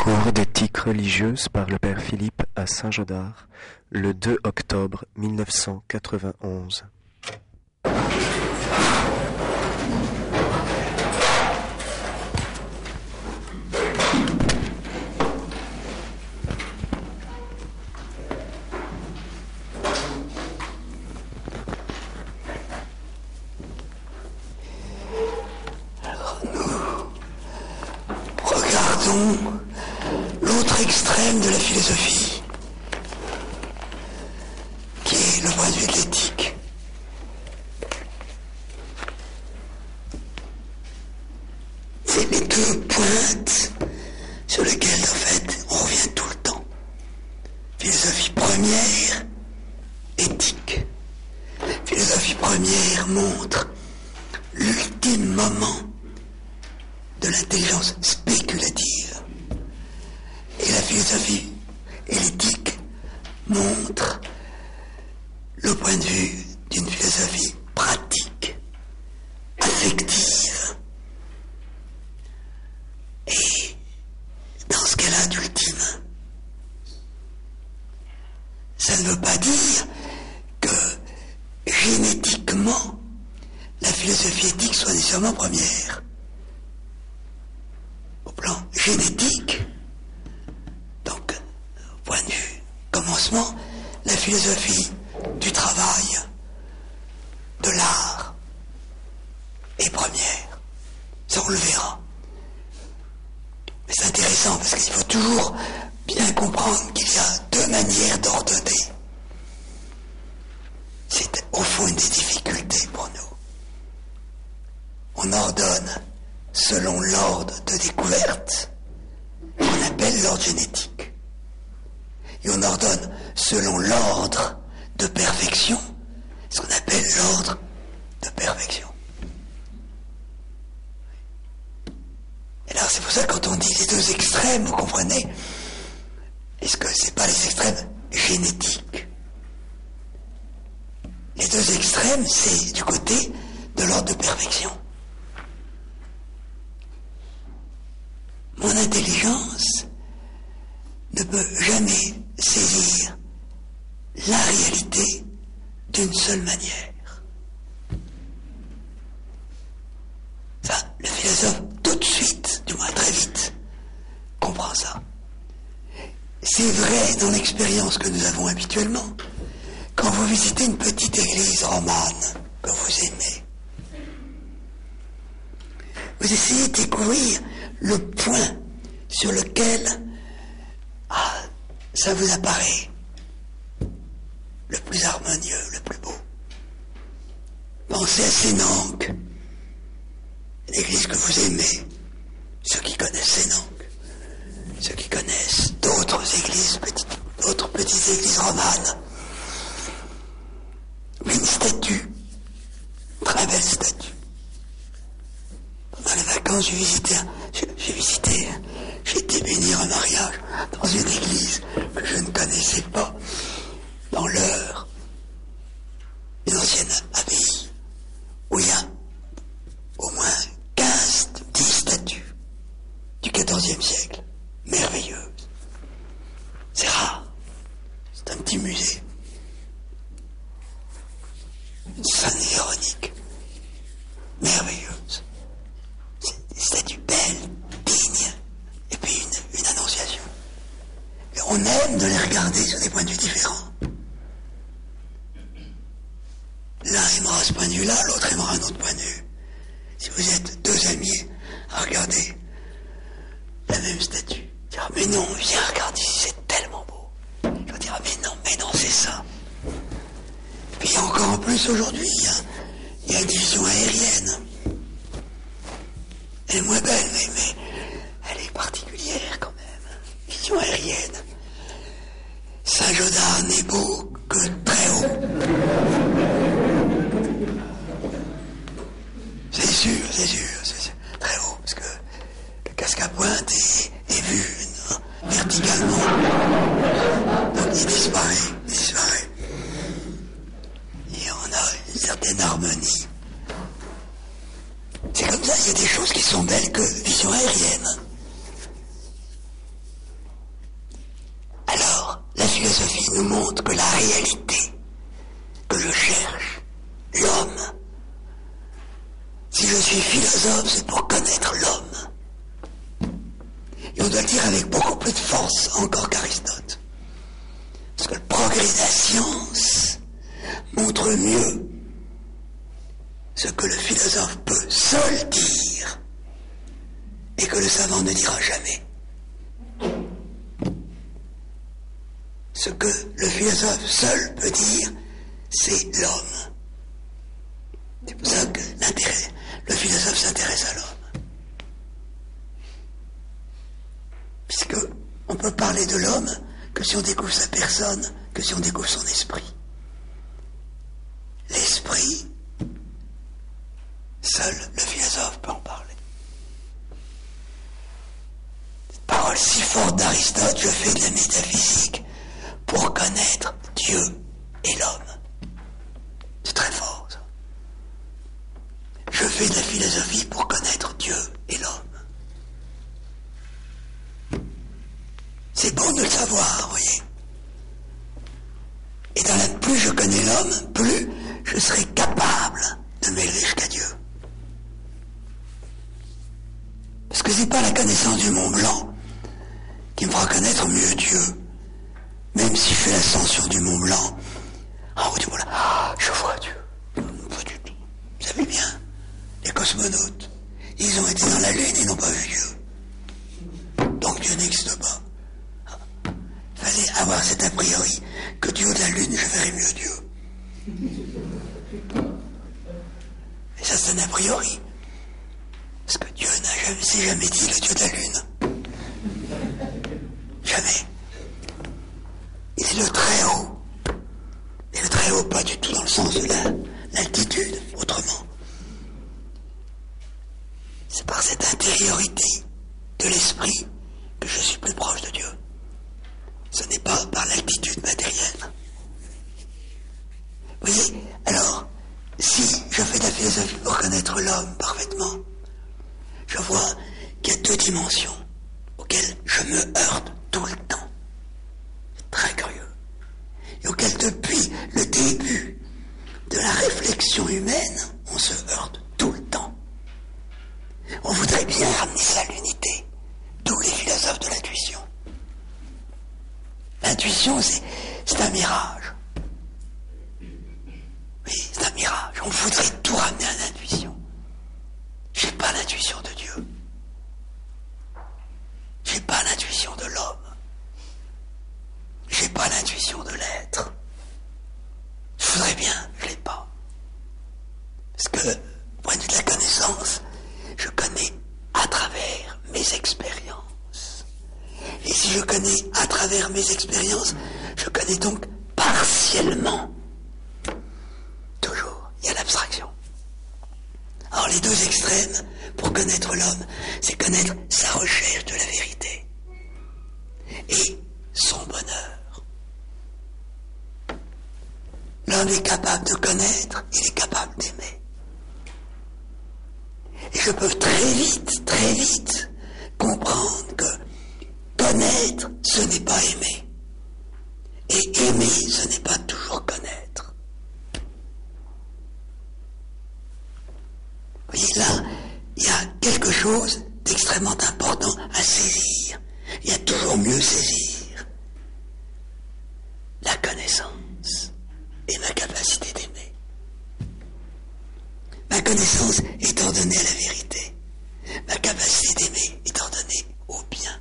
Cours d'éthique religieuse par le père Philippe à Saint-Gaudard, le 2 octobre 1991. Regardons l'autre extrême de la philosophie, qui est le point de vue de l'éthique. C'est les deux pointes sur lesquelles, en fait, on revient tout le temps. Philosophie première, éthique. Philosophie première montre l'ultime moment de l'intelligence spéculative. Et la philosophie et l'éthique montrent le point de vue d'une philosophie pratique, affective. Et dans ce qu'elle a d'ultime, ça ne veut pas dire que génétiquement la philosophie éthique soit nécessairement première. Au plan génétique, donc au point de vue commencement, la philosophie du travail, de l'art est première. Ça on le verra. Mais c'est intéressant parce qu'il faut toujours bien comprendre qu'il y a deux manières d'ordonner. C'est au fond une des difficultés pour nous. On ordonne selon l'ordre de découverte, qu'on appelle l'ordre génétique. Et on ordonne selon l'ordre de perfection, ce qu'on appelle l'ordre de perfection. Et là, c'est pour ça que quand on dit les deux extrêmes, vous comprenez, est-ce que c'est pas les extrêmes génétiques? Les deux extrêmes, c'est du côté de l'ordre de perfection. Mon intelligence ne peut jamais saisir la réalité d'une seule manière. Ça, le philosophe, tout de suite, du moins très vite, comprend ça. C'est vrai dans l'expérience que nous avons habituellement. Quand vous visitez une petite église romane que vous aimez, vous essayez de découvrir le point sur lequel ça vous apparaît le plus harmonieux, le plus beau. Pensez à Sénanque, l'église que vous aimez, ceux qui connaissent Sénanque, ceux qui connaissent d'autres églises, d'autres petites églises romanes. Une statue, très belle statue. Pendant les vacances, j'ai été bénir un mariage dans une église que je ne connaissais pas, dans l'Eure, une ancienne abbaye, où il y a au moins 10 statues du XIVe siècle, merveilleuses. C'est rare, c'est un petit musée. Une scène Véronique, merveilleuse. C'est des statues belles, dignes, et puis une annonciation. Et on aime de les regarder sur des points de vue différents. L'un aimera ce point de vue-là, l'autre aimera un autre point de vue. Si vous êtes deux amis à regarder la même statue, vous direz, mais non, viens, regarde ici, c'est tellement beau. Je vous dirai, mais non, c'est ça. Puis encore en plus aujourd'hui, il y a une vision aérienne. Elle est moins belle, mais elle est particulière quand même. Vision aérienne. Saint-Gaudard n'est beau que très haut. C'est sûr, c'est très haut, parce que le casque à pointe est vu verticalement. Donc il disparaît. Et on a une certaine harmonie. C'est comme ça, il y a des choses qui sont belles que vision aérienne. nous montre que la réalité que je cherche, l'homme, si je suis philosophe, c'est pour connaître l'homme. Et on doit le dire avec beaucoup plus de force encore qu'Aristote. Parce que le progrès de la science montre mieux ce que le philosophe peut seul dire et que le savant ne dira jamais. Ce que le philosophe seul peut dire, c'est l'homme. C'est pour ça que le philosophe s'intéresse à l'homme. Puisque on peut parler de l'homme que si on découvre sa personne, que si on découvre son esprit. L'esprit, seul le philosophe peut en parler. Cette parole si forte d'Aristote, je fais de la métaphysique pour connaître Dieu et l'homme. C'est très fort, ça. Je fais de la philosophie pour connaître Dieu et l'homme. C'est bon de le savoir, vous voyez. Et plus je connais l'homme, plus je serai capable de m'élever jusqu'à Dieu. Parce que c'est pas la connaissance du Mont Blanc qui me fera connaître mieux Dieu. Même si je fais l'ascension du Mont Blanc, en haut du Mont Blanc, je vois Dieu. Pas du tout. Vous savez bien, les cosmonautes, ils ont été dans la Lune et n'ont pas vu Dieu. Donc Dieu n'existe pas. Il fallait avoir cet a priori que du haut de la Lune, je verrai mieux Dieu. Et ça, c'est un a priori. Parce que Dieu s'est jamais dit le Dieu de la Lune. Jamais. Il est le très haut. Et le très haut, pas du tout dans le sens de l'altitude, autrement. C'est par cette intériorité de l'esprit que je suis plus proche de Dieu. Ce n'est pas par l'altitude matérielle. Vous voyez, alors, si je fais de la philosophie pour connaître l'homme parfaitement, je vois qu'il y a deux dimensions auxquelles je me heurte tout le temps. C'est très curieux. Et auxquelles, depuis le début de la réflexion humaine, on se heurte tout le temps. On voudrait bien ramener ça à l'unité. Tous les philosophes de l'intuition. L'intuition, c'est un mirage. Oui, c'est un mirage. On voudrait tout ramener à l'intuition. J'ai pas l'intuition de Dieu. J'ai pas l'intuition de l'homme. J'ai pas l'intuition de l'être. Je voudrais bien, je l'ai pas. Parce que, au point de vue de la connaissance, je connais à travers mes expériences. Et si je connais à travers mes expériences, je connais donc partiellement. Toujours, il y a l'abstraction. Alors les deux extrêmes, pour connaître l'homme, c'est connaître sa recherche de la vérité et son bonheur. L'homme est capable de connaître, il est capable d'aimer. Et je peux très vite comprendre que connaître, ce n'est pas aimer. Et aimer, ce n'est pas toujours connaître. Vous voyez, là, il y a quelque chose d'extrêmement important à saisir. Il y a toujours mieux saisir la connaissance et ma capacité d'aimer. Ma connaissance est ordonnée à la vérité. Ma capacité d'aimer est ordonnée au bien.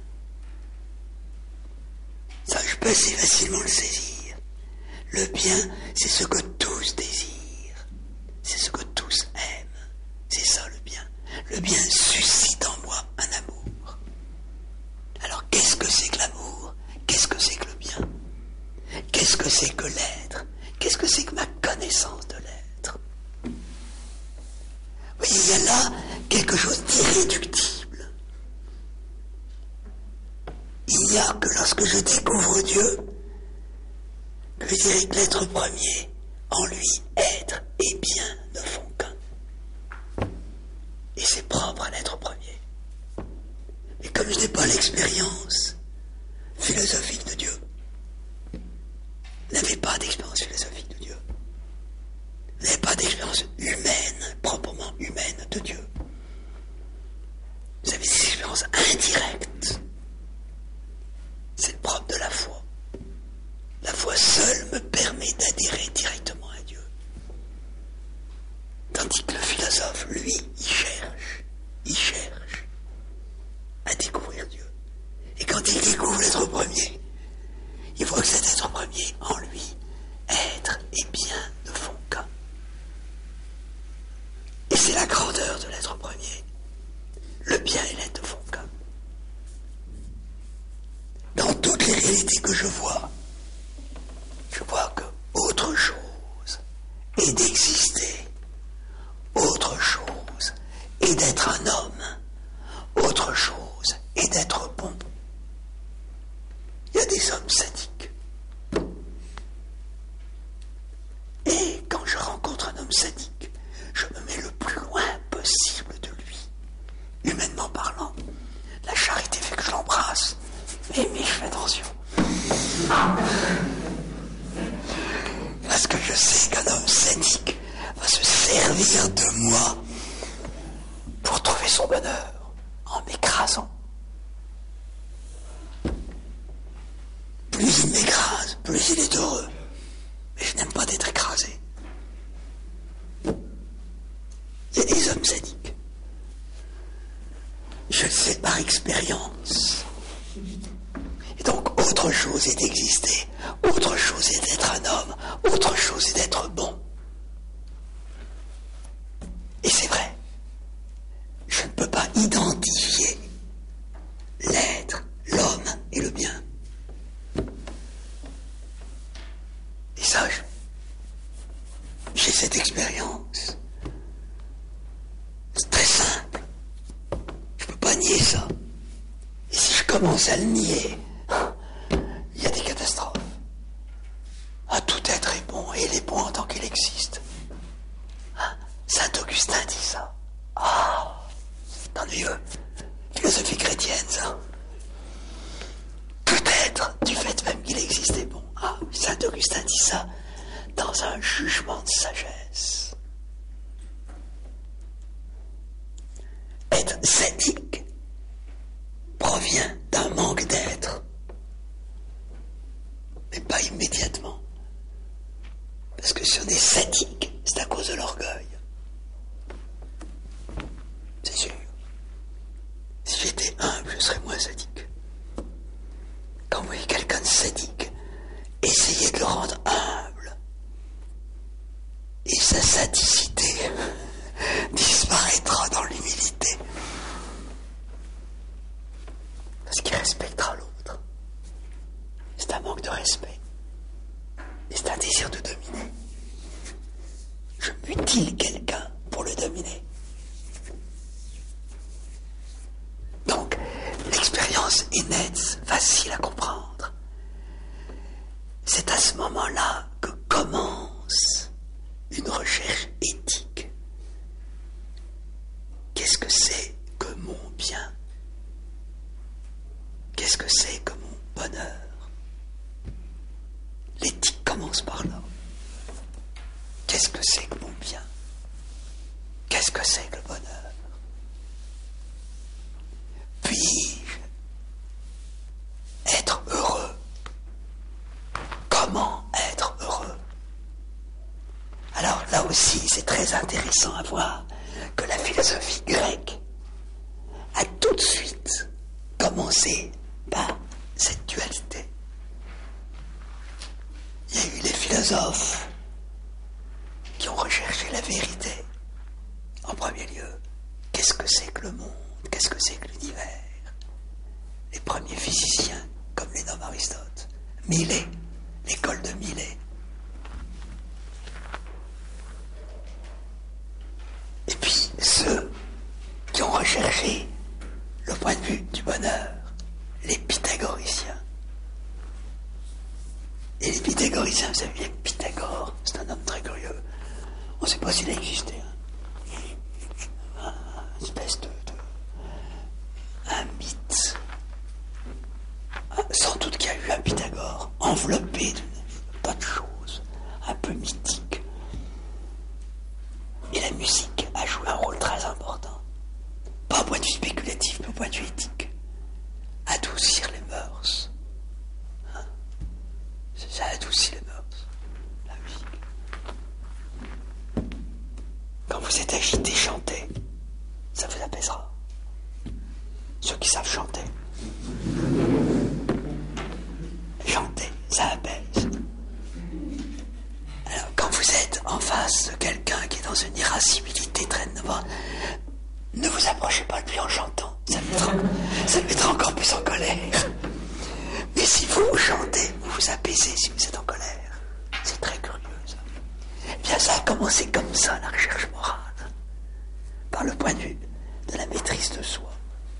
Ça, je peux assez facilement le saisir. Le bien, c'est ce que tous désirent. C'est ce que tous aiment. C'est ça le bien. Le bien suscite en moi un amour. Alors, qu'est-ce que c'est que l'amour? Qu'est-ce que c'est que le bien? Qu'est-ce que c'est que l'être? Qu'est-ce que c'est que ma connaissance de l'être? Vous voyez, il y a là quelque chose d'irréductible. Il n'y a que lorsque je découvre Dieu, que je dirais que l'être premier, en lui, être et bien ne font qu'un. Et c'est propre à l'être premier. Et comme je n'ai pas l'expérience philosophique de Dieu, lui, il cherche à découvrir Dieu. Et quand il découvre l'être premier, il voit que cet être premier, en lui, être et bien ne font qu'un. Et c'est la grandeur de l'être premier. Le bien et l'être ne font qu'un. Dans toutes les réalités que je vois que autre chose est d'exister, autre chose est d'être un homme, autre chose est d'être bon. Il y a des hommes sadiques. Et quand je rencontre un homme sadique, je me mets le plus loin possible de lui, humainement parlant. La charité fait que je l'embrasse, mais je fais attention. Parce que je sais qu'un homme sadique va se servir de moi pour trouver son bonheur en m'écrasant. Plus il m'écrase, plus il est heureux. Mais je n'aime pas d'être écrasé. Il y a des hommes sadiques. Je le sais par expérience. Et donc, autre chose est d'exister, autre chose est d'être un homme, autre chose est d'être bon. Et c'est vrai, je ne peux pas identifier l'être, l'homme et le bien. Et ça, j'ai cette expérience. C'est très simple. Je ne peux pas nier ça. Et si je commence à le nier, il y a des catastrophes. Tout être est bon, et il est bon en tant qu'il existe. Saint Augustin dit ça. C'est ennuyeux. Philosophie chrétienne, ça. Tout être, du fait même qu'il existe, est bon. Saint Augustin dit ça dans un jugement de sagesse. Être sadique provient d'un manque d'être, mais pas immédiatement. Parce que si on est sadique, c'est à cause de l'orgueil. C'est sûr. Si j'étais humble, je serais moins sadique. Quand vous voyez quelqu'un de sadique, essayez de le rendre humble. Et sa sadicité disparaîtra dans l'humilité. Parce qu'il respectera l'autre. C'est un manque de respect. Et c'est un désir de dominer. Je mutile quelqu'un pour le dominer. Donc, l'expérience est nette, facile à comprendre. C'est à ce moment-là que commence une recherche éthique. Qu'est-ce que c'est que mon bien? Qu'est-ce que c'est que mon bonheur? L'éthique commence par là. Qu'est-ce que c'est que mon bien? Qu'est-ce que c'est que le bonheur? Puis-je être heureux? Comment être heureux? Alors là aussi, c'est très intéressant à voir que la philosophie grecque a tout de suite commencé par cette dualité. Il y a eu les philosophes qui ont recherché la vérité. En premier lieu, qu'est-ce que c'est que le monde? Qu'est-ce que c'est que l'univers? Les premiers physiciens, comme les nomme Aristote. Millet, l'école de Millet. Et puis ceux qui ont recherché le point de vue du bonheur, les pythagoriciens. Et les pythagoriciens, vous savez bien que Pythagore, c'est un homme très curieux. On ne sait pas s'il a existé. Une espèce un mythe. Sans doute qu'il y a eu un Pythagore, enveloppé de tas de choses, un peu mythiques. Et la musique a joué un rôle très important. Pas au point de vue spéculatif, mais au point de vue éthique. Adoucir les mœurs. Ça adoucit les mœurs, la musique. Quand vous vous êtes agité, chantez. Ça vous apaisera. Ceux qui savent chanter. Chantez, ça apaise. Alors, quand vous êtes en face de quelqu'un qui est dans une irascibilité très nerveuse, ne vous approchez pas de lui en chantant. Ça le mettra encore plus en colère. Mais si vous chantez, vous vous apaisez si vous êtes en colère. C'est très curieux, ça. Eh bien, ça a commencé comme ça, la recherche morale. Par le point de vue de la maîtrise de soi.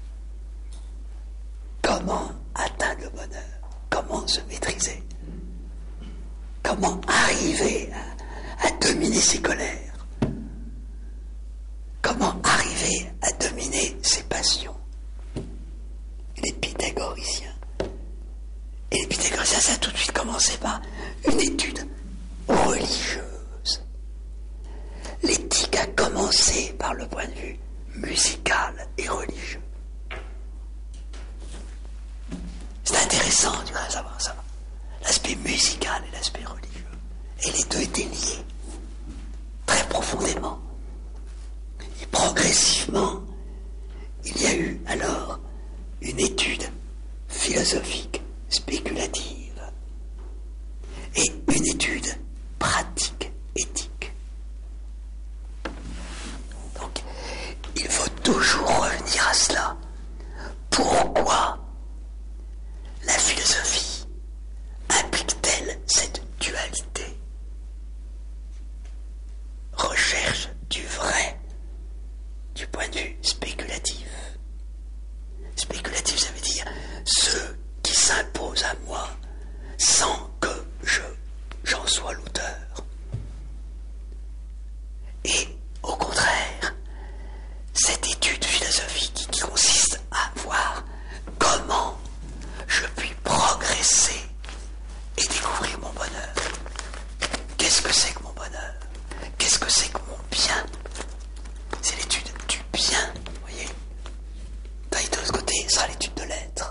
Comment atteindre le bonheur? Comment se maîtriser? Comment arriver à dominer ses colères? Comment arriver à dominer ses passions? Les pythagoriciens. Et les pythagoriciens, ça a tout de suite commencé par une étude religieuse. L'éthique a commencé par le point de vue musical et religieux. C'est intéressant de savoir ça. L'aspect musical et l'aspect religieux. Et les deux étaient liés. Très profondément. Et progressivement, il y a eu alors une étude philosophique, spéculative, et une étude pratique, éthique. Donc, il faut toujours revenir à cela. Pourquoi la philosophie implique-t-elle cette dualité? Recherche du vrai, du point de vue spéculatif. Spéculatif, ça veut dire ce qui s'impose à moi sans que j'en sois l'auteur. Et au contraire, cette étude philosophique qui consiste à voir comment je puis progresser et découvrir mon bonheur. Qu'est-ce que c'est que mon bonheur? Qu'est-ce que c'est que mon bien? C'est l'étude du bien, vous voyez. Et de l'autre côté, sera l'étude de l'être.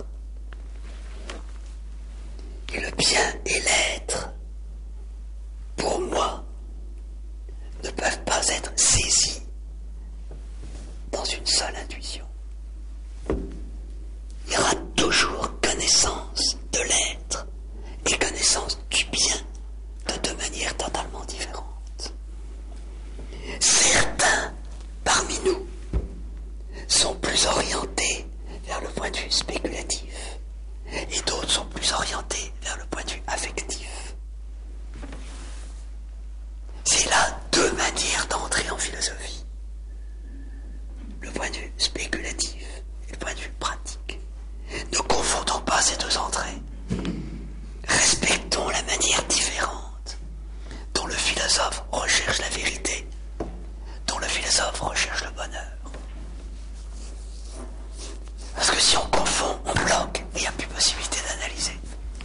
Et le bien et l'être, pour moi, ne peuvent pas être saisis dans une seule intuition. Il y aura toujours connaissance de l'être et connaissance du bien de deux manières totalement différentes. Certains parmi nous sont plus orientés vers le point de vue spéculatif et d'autres sont plus orientés vers le point de vue affectif. C'est là deux manières d'entrer en philosophie. Le point de vue spéculatif et le point de vue pratique. Ne confondons pas ces deux entrées. Respectons la manière différente dont le philosophe recherche la vérité, dont le philosophe recherche le bonheur. Parce que si on confond, on bloque et il n'y a plus possibilité d'analyser.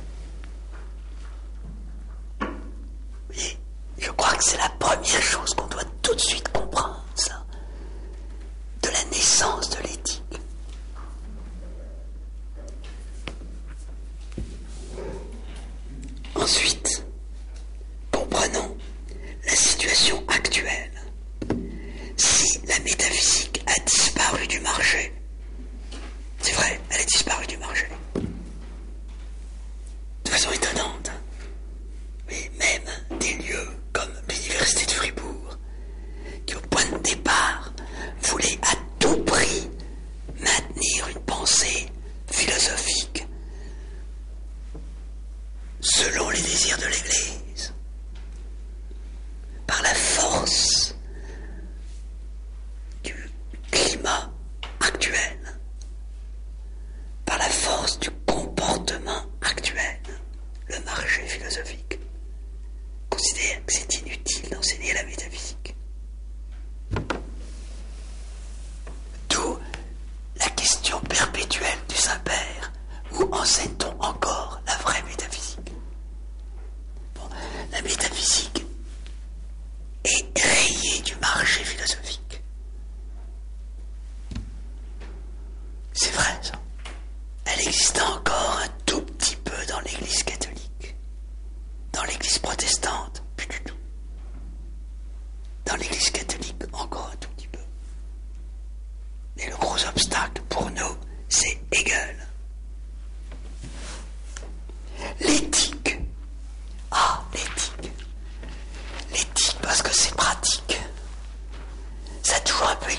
Vous voyez, je crois que c'est la première chose qu'on doit tout de suite comprendre, ça, de la naissance de l'éthique. Ensuite, comprenons la situation actuelle. Si la métaphysique a disparu du marché, c'est vrai, elle a disparu du marché. De façon étonnante. Mais même des lieux comme l'université de Fribourg, qui au point de départ voulait à tout prix maintenir une pensée philosophique selon les désirs de l'Église, par la force du climat actuel, par la force du comportement actuel, le marché philosophique considère que c'est inutile d'enseigner la métaphysique. D'où la question perpétuelle du Saint-Père: où enseigne-t-on encore la vraie métaphysique? Bon, la métaphysique est rayée du marché philosophique. C'est vrai, ça. Elle existe encore un tout petit peu dans l'Église catholique. Dans l'Église protestante, plus du tout. Dans l'Église catholique, encore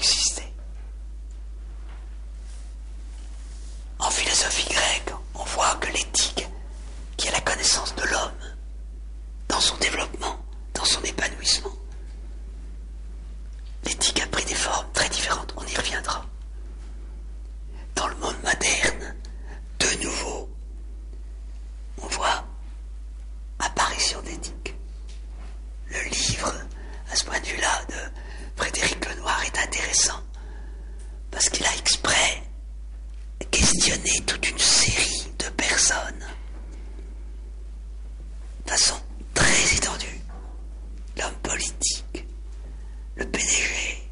existé. En philosophie grecque, on voit que l'éthique, qui est la connaissance de l'homme, dans son développement, dans son épanouissement, l'éthique a pris des formes très différentes, on y reviendra. Dans le monde moderne, de nouveau, on voit apparition d'éthique. Le livre, à ce point de vue-là, de Frédéric Lenoir est intéressant, parce qu'il a exprès questionné toute une série de personnes de façon très étendue. L'homme politique, le PDG,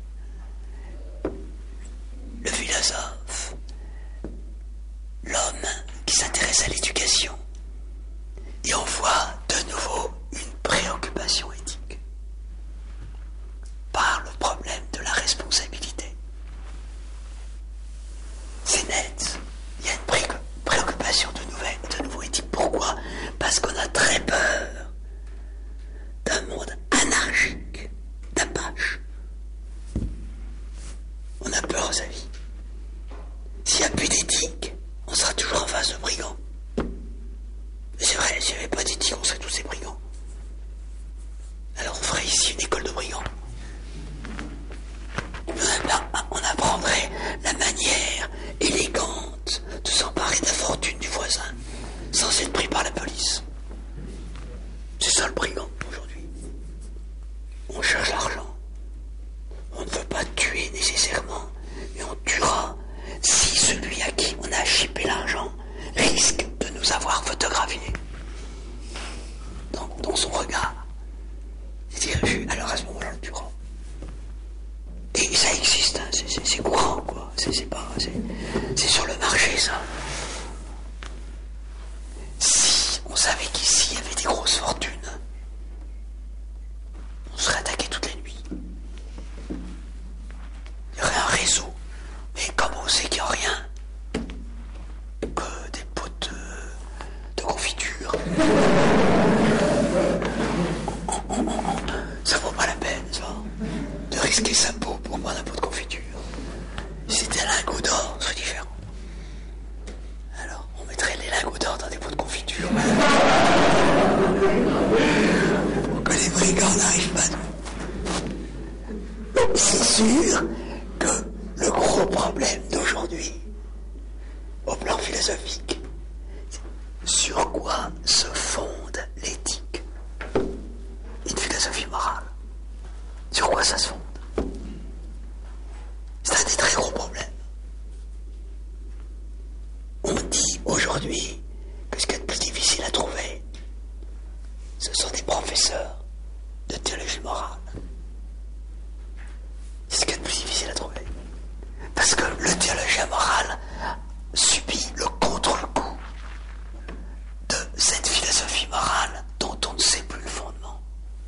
le philosophe, l'homme qui s'intéresse à l'éducation. Et on voit de nouveau une préoccupation éthique par le problème de la responsabilité. C'est net, il y a une préoccupation de nouveau éthique. Pourquoi ? Parce qu'on a très peur d'un monde anarchique, d'apache. On a peur de sa vie. S'il n'y a plus d'éthique, on sera toujours en face de brigands. Mais c'est vrai, s'il n'y avait pas d'éthique, on serait tous des brigands. Alors on ferait ici une école de brigands. On apprendrait la manière élégante de s'emparer de la fortune du voisin sans être pris par la police. C'est ça le brigand aujourd'hui. On cherche l'argent. On ne veut pas tuer nécessairement, mais on tuera si celui à qui on a chippé l'argent risque de nous avoir photographiés dans son regard. C'est-à-dire, alors à ce moment-là, on le tuera. Et ça existe, hein, c'est courant, quoi. C'est sur le marché, ça. Si on savait qu'ici, il y avait des grosses fortunes, on serait attaqué toutes les nuits. Il y aurait un réseau. Mais comme on sait qu'il n'y a rien que des pots de confiture, ça vaut pas la peine, ça, de risquer sa peau pour prendre un pot de confiture. Si c'était un lingot d'or, ce serait différent. Alors, on mettrait les lingots d'or dans des pots de confiture pour que les brigands n'arrivent pas. C'est sûr que le gros problème d'aujourd'hui, au plan philosophique, sur quoi se fonde l'éthique? Une philosophie morale. Sur quoi ça se fonde? C'est un des très gros problèmes. On dit aujourd'hui que ce qui est le plus difficile à trouver, ce sont des professeurs de théologie morale. C'est ce qui est le plus difficile à trouver. Parce que le théologien moral subit le contre-coup de cette philosophie morale dont on ne sait plus le fondement.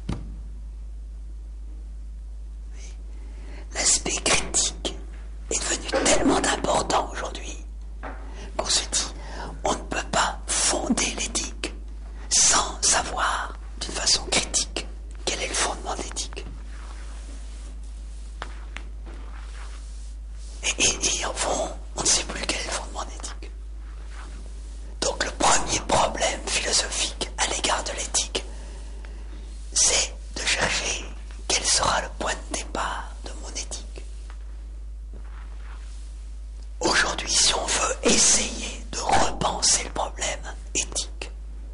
Oui. L'aspect critique est devenu tellement important aujourd'hui qu'on se dit on ne peut pas fonder l'éthique sans savoir d'une façon critique quel est le fondement de l'éthique. Et au fond, on ne sait plus quel est le fondement d'éthique. Donc le premier problème philosophique à l'égard de l'éthique, c'est de chercher quel sera le point de départ de mon éthique. Aujourd'hui, si on veut essayer de repenser le problème éthique,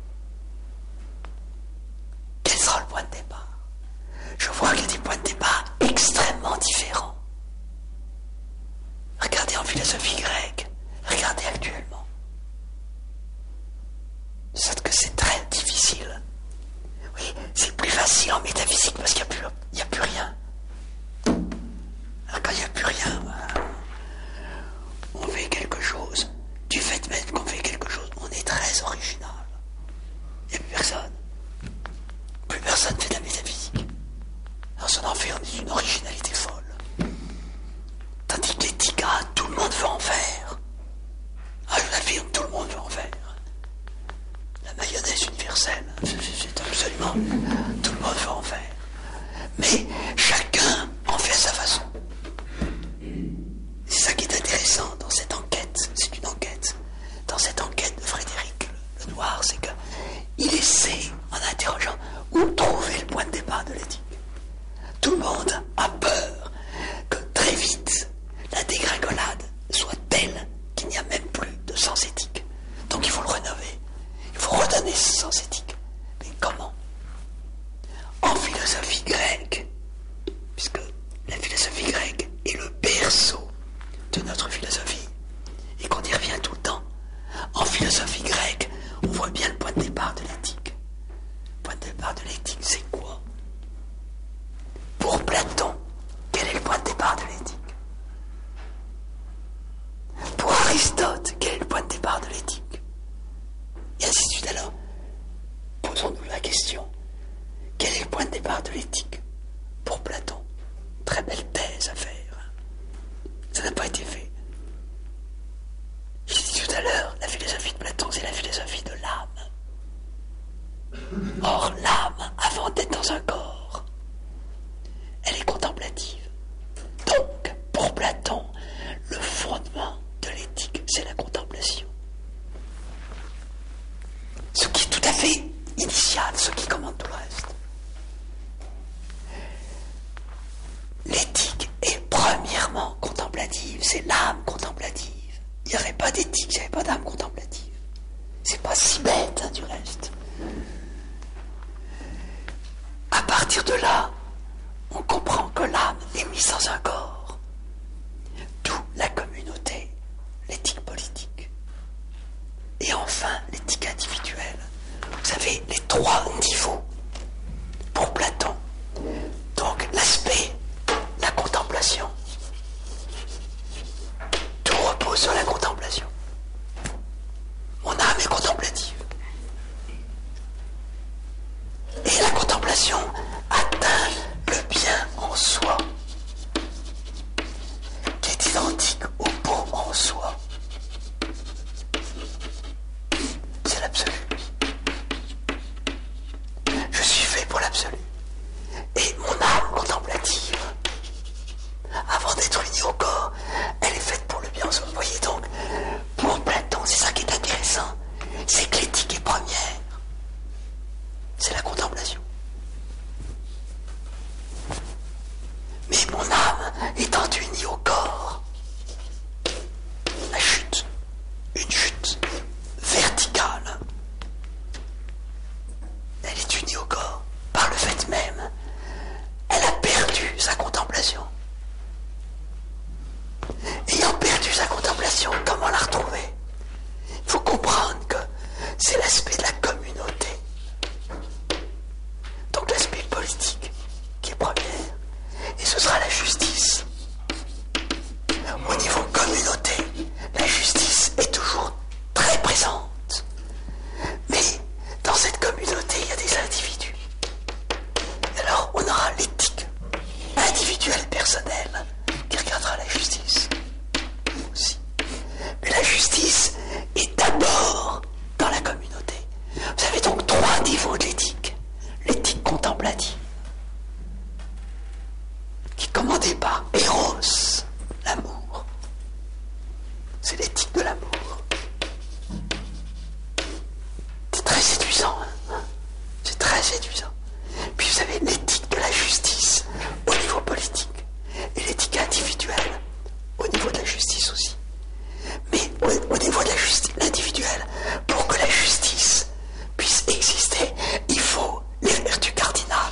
quel sera le point de départ? Je vois qu'il y a des points de départ extrêmement différents. Regardez en philosophie grecque, regardez actuellement. Sauf que c'est très difficile. Oui, c'est plus facile en métaphysique parce qu'il n'y a plus rien. Alors quand il n'y a plus rien, on fait quelque chose. Du fait même qu'on fait quelque chose, on est très original. Il n'y a plus personne. Plus personne fait de la métaphysique. Alors ça en fait une originalité folle. Tandis que l'éthique, tout le monde veut en faire. berceau de notre philosophie et qu'on y revient tout le temps. En philosophie grecque, on voit bien le point de départ de l'éthique. Le point de départ de l'éthique, c'est quoi? Pour Platon, quel est le point de départ de l'éthique? Pour Aristote, quel est le point de départ de l'éthique? Et ainsi de suite. Alors, posons-nous la question. Quel est le point de départ de l'éthique pour Platon? Très belle thèse à faire. Ça n'a pas été fait. J'ai dit tout à l'heure, la philosophie de Platon, c'est la philosophie de l'âme. Or, l'âme, avant d'être dans un corps, elle est contemplative. Donc, pour Platon, le fondement de l'éthique, c'est la contemplation. Ce qui est tout à fait initial, ce qui commande tout le reste. L'éthique est premièrement contemplative, c'est l'âme contemplative. Il n'y aurait pas d'éthique, il n'y avait pas d'âme contemplative. C'est pas si bête, hein, du reste. À partir de là, on comprend que l'âme est mise dans un corps. D'où la communauté, l'éthique politique. Et enfin, l'éthique individuelle. Vous savez, les 3 niveaux pour Platon. Donc, l'aspect, la contemplation. Tout repose sur la contemplation. Mon âme est contemplative. Et la contemplation atteint le bien en soi, qui est identique au beau en soi. C'est l'absolu. Je suis fait pour l'absolu. Et mon âme contemplative, avant d'être unie au corps, elle est faite pour le bien en soi. Vous voyez donc, pour Platon, c'est ça qui est intéressant, c'est que l'éthique est première. C'est la contemplation. Mais mon âme étant unie au corps, la chute, une chute verticale, elle est unie au corps par le fait même. Elle a perdu sa contemplation. Ayant perdu sa contemplation, comment la retrouver? Il faut comprendre que c'est l'aspect de la communauté. Donc l'aspect politique qui est première. Et ce sera la justice. Au niveau communauté, la justice est toujours très présente. Mais dans cette communauté, il y a des individus. Alors on aura l'éthique individuelle personnelle qui regardera la justice aussi. Mais la justice est d'abord dans la communauté. Vous avez donc 3 niveaux de l'éthique. L'éthique contemplative, qui est commandée par Eros, l'amour. C'est l'éthique de l'amour. C'est très séduisant, hein. C'est très séduisant. Puis vous avez l'éthique de la justice au niveau politique et l'éthique individuelle au niveau de la justice aussi. Mais au niveau de la justice individuelle, pour que la justice puisse exister, il faut les vertus cardinales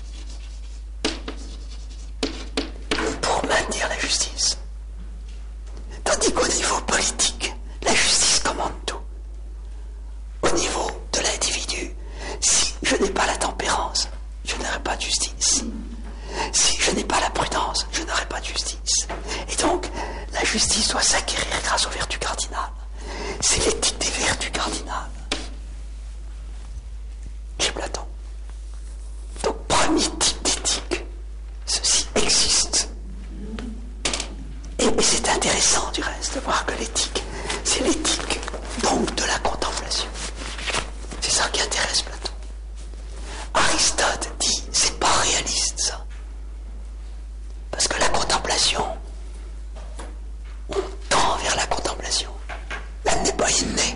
pour maintenir la justice. Tandis qu'au niveau politique, la justice commande tout. Au niveau de l'individu, si je n'ai pas la tempérance, je n'aurai pas de justice. Si je n'ai pas la prudence, je n'aurai pas de justice. Et donc, la justice doit s'acquérir grâce aux vertus cardinales. C'est l'éthique des vertus cardinales. Chez Platon. Donc, premier type d'éthique. Ceci existe. Et c'est intéressant, du reste, de voir que l'éthique, c'est l'éthique, donc, de la contemplation. C'est ça qui intéresse Platon. Aristote dit, c'est pas réaliste, ça. Parce que la contemplation, on tend vers la contemplation. Elle n'est pas innée.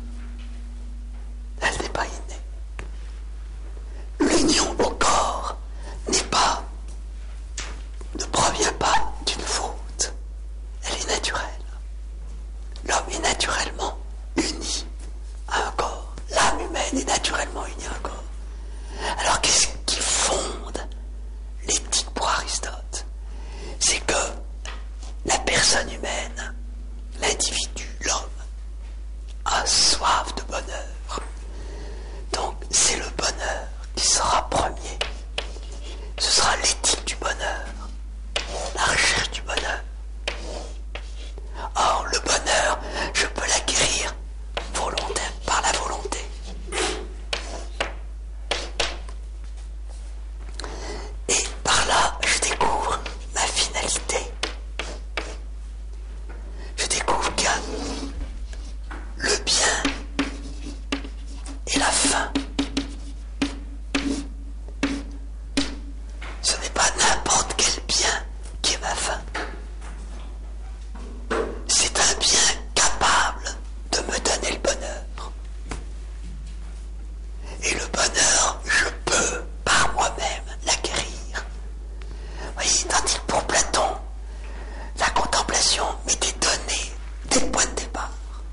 Elle n'est pas innée. L'union au corps ne provient pas d'une faute. Elle est naturelle. L'homme est naturellement uni à un corps. L'âme humaine est naturellement unie à un corps. Alors qu'est-ce qui fonde l'éthique pour Aristote? C'est que personne humaine, l'individu, l'homme, a soif de bonheur. Donc c'est le bonheur qui sera premier. Ce sera l'éthique du bonheur, la recherche du bonheur. Or, le bonheur, je peux l'acquérir volontaire, par la volonté. Et par là, je découvre ma finalité. Je découvre qu'il y a le bien et la fin. Ce n'est pas n'importe quel bien qui est ma fin. C'est un bien capable de me donner le bonheur. Et le bonheur, je peux par moi-même l'acquérir. Vous voyez, tandis que pour Platon, la contemplation m'était donnée dès le point de départ.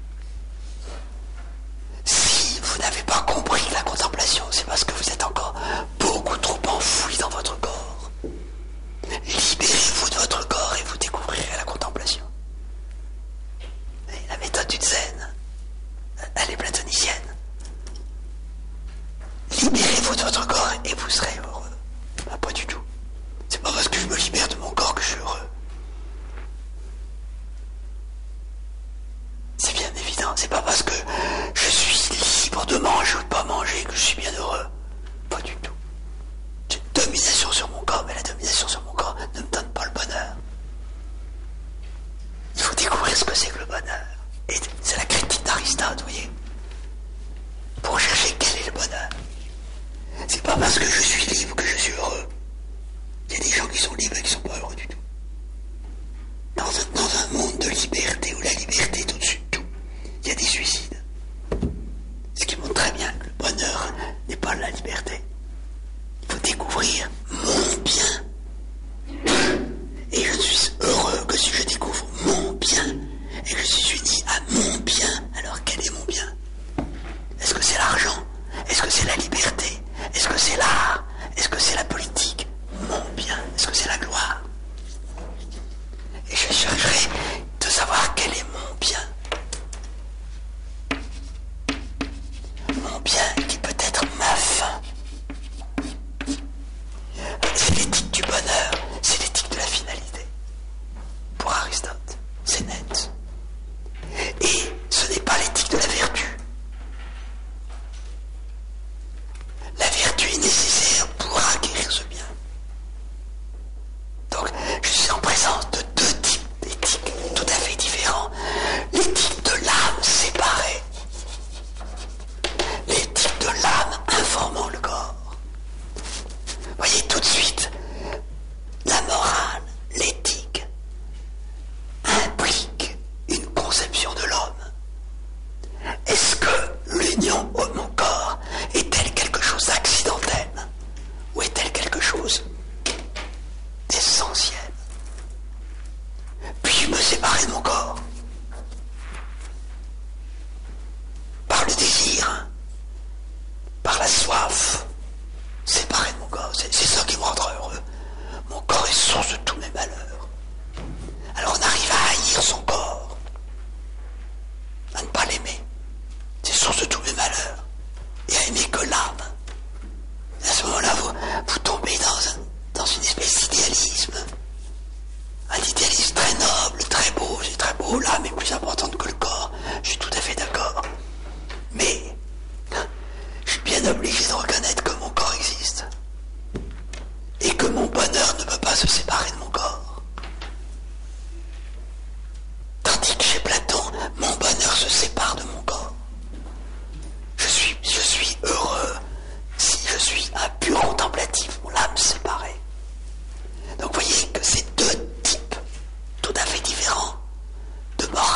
Si vous n'avez pas compris la contemplation, c'est parce que vous êtes encore beaucoup trop enfoui dans votre corps. Libérez-vous de votre corps et vous découvrirez la contemplation. Et la méthode du zen, elle est platonicienne. Libérez-vous de votre corps et vous serez heureux. Ben, pas du tout. C'est pas parce que je me libère de mon corps que je suis heureux. C'est bien évident. C'est pas parce que je suis libre de manger ou de pas manger que je suis bien heureux. Pas du tout. J'ai une domination sur mon corps, mais la domination sur mon corps ne me donne pas le bonheur. Il faut découvrir ce que c'est que le bonheur. Et c'est la critique d'Aristote, vous voyez. Pour chercher quel est le bonheur. C'est pas parce que je suis libre que je suis heureux. Il y a des gens qui sont libres et qui sont pas heureux du tout. Dans un monde de liberté où la liberté est au-dessus de tout, il y a des suicides. Ce qui montre très bien que le bonheur n'est pas la liberté. Il faut découvrir mon bien. Et je ne suis heureux que si je découvre mon bien et que je suis uni à mon bien. Alors quel est mon bien? Est-ce que c'est l'argent? Est-ce que c'est la liberté? Est-ce que c'est l'art? Est-ce que c'est la politique? Mon bien. Est-ce que c'est la gloire? Et je chercherai de savoir quel est mon bien. Mon bien qui peut être ma fin. C'est l'éthique du bonheur, c'est l'éthique de la finalité. Pour Aristote, c'est net. Et ce n'est pas l'éthique de la vertu. La vertu est nécessaire pour acquérir ce bien. Donc, je suis en présence de deux types d'éthiques tout à fait différents. L'éthique de l'âme séparée. L'éthique de l'âme informant le corps. Voyez tout de suite, la morale, l'éthique, implique une conception de l'homme. Est-ce que l'union de mon corps est-elle quelque chose d'accidentel ou est-elle quelque chose d'essentiel? Puis-je me séparer de mon corps par le désir, par la soif? Séparé de mon corps, c'est ça qui me rendra heureux. Mon corps est source de tous mes malheurs. Alors on arrive à haïr son corps, à ne pas l'aimer. C'est source de tous mes malheurs. Et à aimer que l'âme. Et à ce moment-là, vous tombez dans une espèce d'idéalisme. Un idéalisme très noble, très beau. C'est très beau, l'âme est plus importante que le corps. Je suis tout à fait d'accord. Mais je suis bien obligé de reconnaître que mon corps existe. Et que mon bonheur ne peut pas se séparer de mon corps. Tandis que chez Platon, mon bonheur se sépare de mon corps. Je suis heureux si je suis un pur contemplatif, mon âme séparée. Donc vous voyez que c'est deux types tout à fait différents de morale.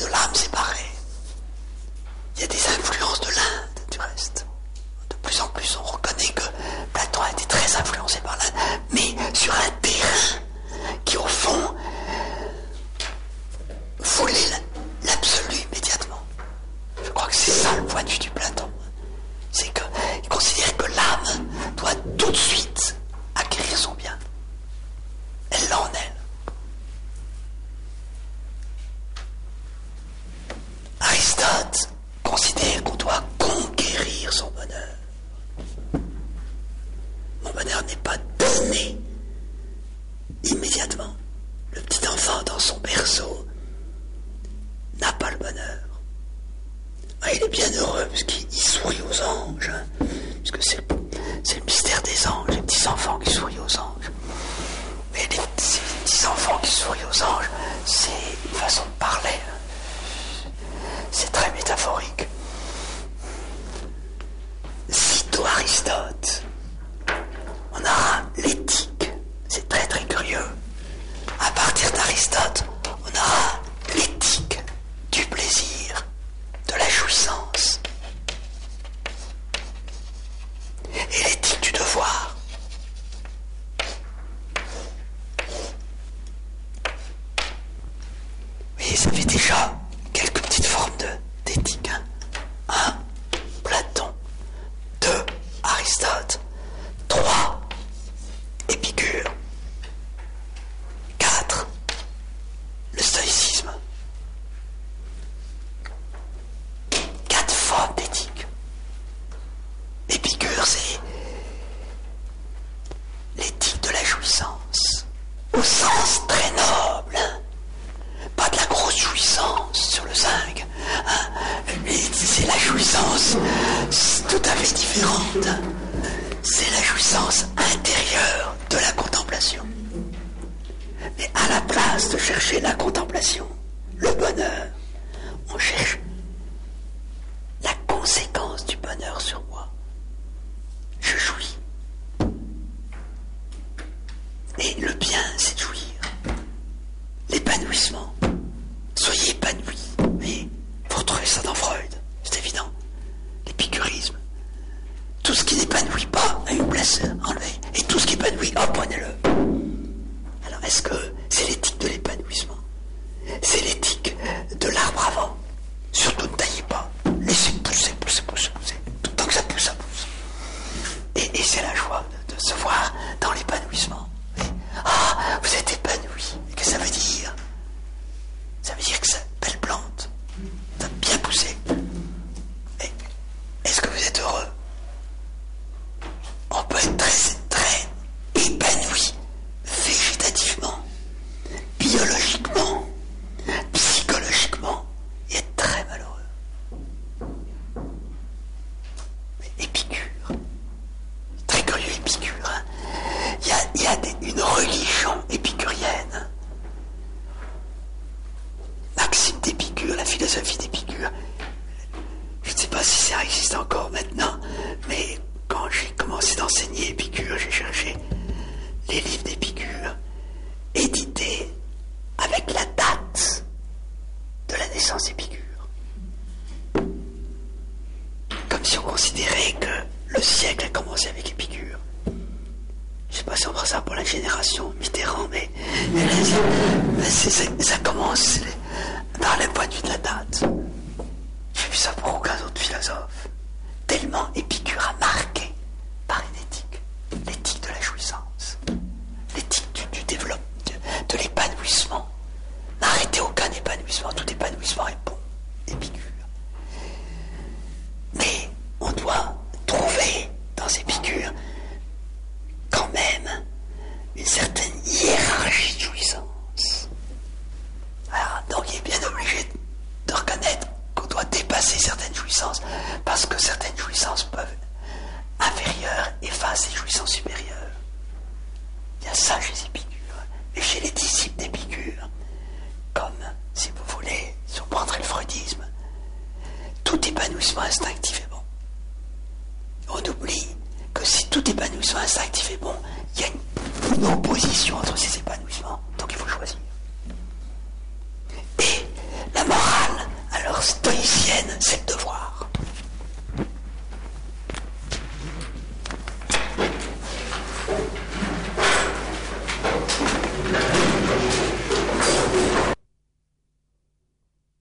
de l'âme séparée. Il y a des influences de l'Inde, du reste. De plus en plus, on reconnaît que Platon a été très influencé par l'Inde, mais sur un terrain qui, au fond, voulait l'absolu immédiatement. Je crois que c'est ça le point de vue du Platon. C'est qu'il considère que l'âme doit tout de suite acquérir son bien. Elle l'a en elle. Aristote considère qu'on doit conquérir son bonheur. Mon bonheur n'est pas donné immédiatement. Le petit enfant dans son berceau n'a pas le bonheur. Ah, il est bien heureux parce qu'il sourit aux anges, hein, parce que c'est le mystère des anges, les petits enfants qui sourient aux anges. Mais ces petits enfants qui sourient aux anges, c'est une façon de parler. Hein. C'est très métaphorique. Cito Aristote, on aura l'éthique. C'est très très curieux. À partir d'Aristote, on aura l'éthique du plaisir, de la jouissance, et l'éthique du devoir. Oui, ça fait déjà quelques petites formes d'éthique. 1. Platon. 2. Aristote. 3. Épicure. 4. Le stoïcisme. 4 formes d'éthique. Épicure, c'est l'éthique de la jouissance, au sens très noble, hein. Pas de la grosse jouissance sur le zinc, hein. Mais c'est la jouissance tout à fait différente, hein. C'est la jouissance intérieure de la contemplation. Mais à la place de chercher la contemplation, le bonheur, on cherche la conséquence du bonheur sur moi. Je jouis. Et le bien, c'est de jouir. L'épanouissement. Soyez épanouis. Mais vous retrouvez ça dans Freud, c'est évident. L'épicurisme. Tout ce qui n'épanouit pas a une place enlevée. Et tout ce qui épanouit, prenez-le. Alors, est-ce que c'est l'éthique de l'épanouissement? C'est l'éthique de l'arbre avant. Surtout ne taillez pas. Laissez pousser. Tant que ça pousse, ça pousse. Et c'est la joie de se voir dans l'épanouissement. Ah, vous êtes épanoui. Qu'est-ce que ça veut dire? Ça veut dire que cette belle plante va bien pousser. Et est-ce que vous êtes heureux? On peut être très, très épanoui, végétativement, biologiquement, psychologiquement, et être très malheureux. Épicure, très curieux Épicure, hein. Il y a une religion épicurienne. Maxime d'Épicure, la philosophie d'Épicure. Je ne sais pas si ça existe encore maintenant, mais quand j'ai commencé d'enseigner Épicure, j'ai cherché les livres d'Épicure, édités avec la date de la naissance d'Épicure. Comme si on considérait que le siècle a commencé avec Épicure. Je ne sais pas si on fera ça pour la génération Mitterrand, mais ça commence dans le point de vue de la date. J'ai vu ça pour aucun autre philosophe. Tellement Épicure a marqué par une éthique. L'éthique de la jouissance. L'éthique du développement, de l'épanouissement. N'arrêtez aucun épanouissement. Tout épanouissement est bon. Épicure. Mais on doit trouver dans Épicure quand même une certaine hiérarchie de jouissance. Alors, donc il est bien obligé de reconnaître qu'on doit dépasser certaines jouissances, parce que certaines jouissances peuvent inférieures effacer les jouissances supérieures. Il y a ça chez Épicure. Et chez les disciples d'Épicure, comme, si vous voulez, si on prendrait le freudisme, tout épanouissement instinctif est bon. On oublie que si tout épanouissement instinctif est bon, il y a une opposition entre ces épanouissements.